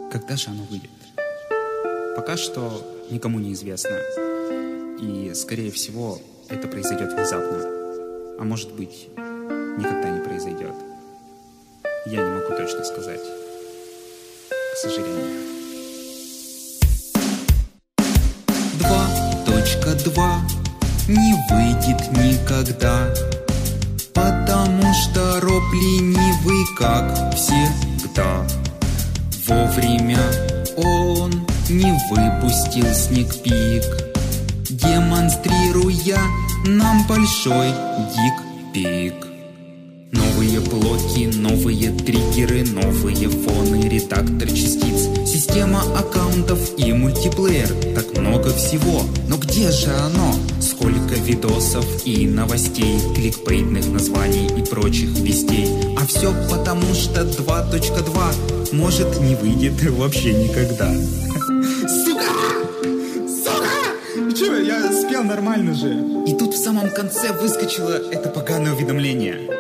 Когда же оно выйдет? Пока что никому не известно. И, скорее всего, это произойдет внезапно. А может быть, никогда не произойдет. Я не могу точно сказать. К сожалению. 2.2 не выйдет никогда, потому что Роб ленивый, как всегда. Вовремя он не выпустил сникпик, демонстрируя нам большой дикпик. Новые блоки, новые триггеры, новые фоны, редактор частиц, система аккаунтов и мультиплеер. Так много всего, но где же оно? Сколько видосов и новостей, кликбейтных названий и прочих вестей. А все потому, что 2.2 может не выйдет вообще никогда. Сука! Сука! Че, я спел нормально же. И тут в самом конце выскочило это поганое уведомление.